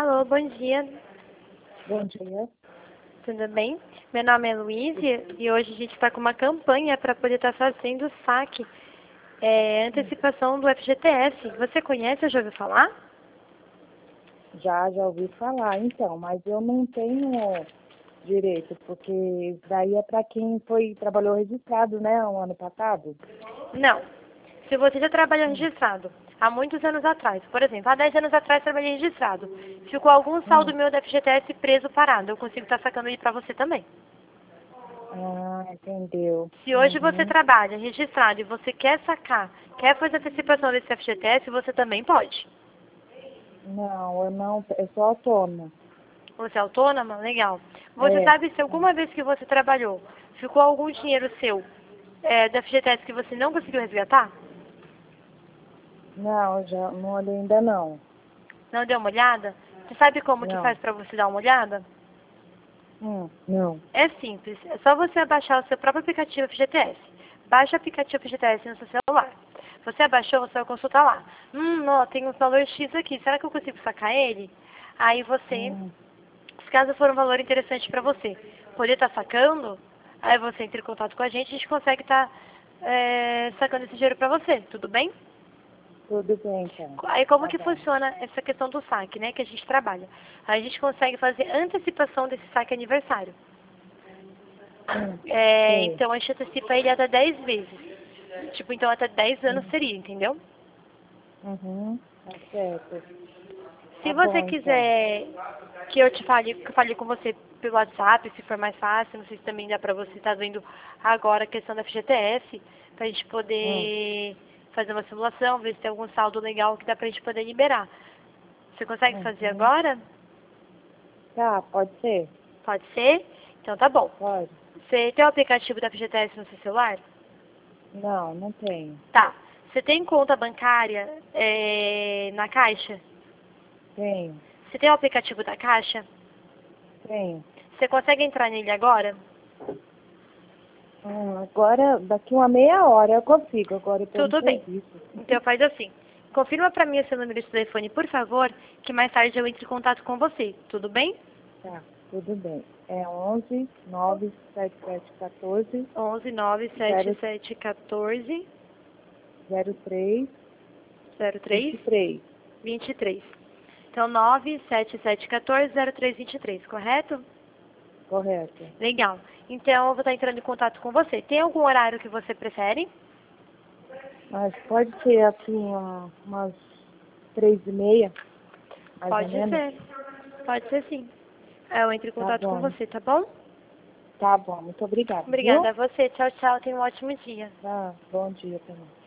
Alô, bom dia. Bom dia. Tudo bem? Meu nome é Luísa e hoje a gente está com uma campanha para poder estar fazendo o saque, antecipação do FGTS. Você conhece ou já ouviu falar? Já ouvi falar, então, mas eu não tenho direito, porque isso daí é para quem trabalhou registrado, né, um ano passado. Não. Se você já trabalhou registrado há muitos anos atrás, por exemplo, há 10 anos atrás trabalhei registrado, ficou algum saldo meu do FGTS preso parado, eu consigo estar sacando ele para você também. Entendeu. Se hoje você trabalha registrado e você quer sacar, quer fazer antecipação desse FGTS, você também pode. Não, eu sou autônoma. Você é autônoma? Legal. Você É. sabe se alguma vez que você trabalhou, ficou algum dinheiro seu da FGTS que você não conseguiu resgatar? Não, não olhei ainda não. Não deu uma olhada? Você sabe como que Não. faz para você dar uma olhada? Não. É simples. É só você baixar o seu próprio aplicativo FGTS. Baixa o aplicativo FGTS no seu celular. Você abaixou, você vai consultar lá. Não, tem um valor X aqui. Será que eu consigo sacar ele? Aí você, se caso for um valor interessante para você, poder estar sacando, aí você entra em contato com a gente consegue estar sacando esse dinheiro para você. Tudo bem? Tudo bem, então. Aí como Tá que bom. funciona essa questão do saque, né, que a gente trabalha? A gente consegue fazer antecipação desse saque aniversário. Sei. Então a gente antecipa ele até 10 vezes. Tipo, então até 10 anos seria, entendeu? Tá certo. Se Tá você bom, então. quiser que eu que eu fale com você pelo WhatsApp, se for mais fácil, não sei se também dá pra você estar vendo agora a questão da FGTS, pra gente poder fazer uma simulação, ver se tem algum saldo legal que dá pra gente poder liberar. Você consegue fazer agora? Tá, pode ser? Pode ser? Então tá bom. Pode. Você tem o aplicativo da FGTS no seu celular? Não tenho. Tá. Você tem conta bancária na Caixa? Tenho. Você tem o aplicativo da Caixa? Tenho. Você consegue entrar nele agora? Agora, daqui uma meia hora eu consigo. Agora eu tô no Tudo bem. serviço. Então faz assim. Confirma pra mim o seu número de telefone, por favor, que mais tarde eu entre em contato com você. Tudo bem? Tá, tudo bem. É 11 97714 11 97714 03 03 23. 23. Então 97714 0323, correto? Correto. Legal. Então eu vou estar entrando em contato com você. Tem algum horário que você prefere? Mas pode ser assim, umas 3h30, mais ou Pode menos? ser. Pode ser sim. Eu entro em Tá contato com bom. você, tá bom? Tá bom. Muito obrigada, Obrigada viu? a você. Tchau, tchau. Tenha um ótimo dia. Tá, bom dia também.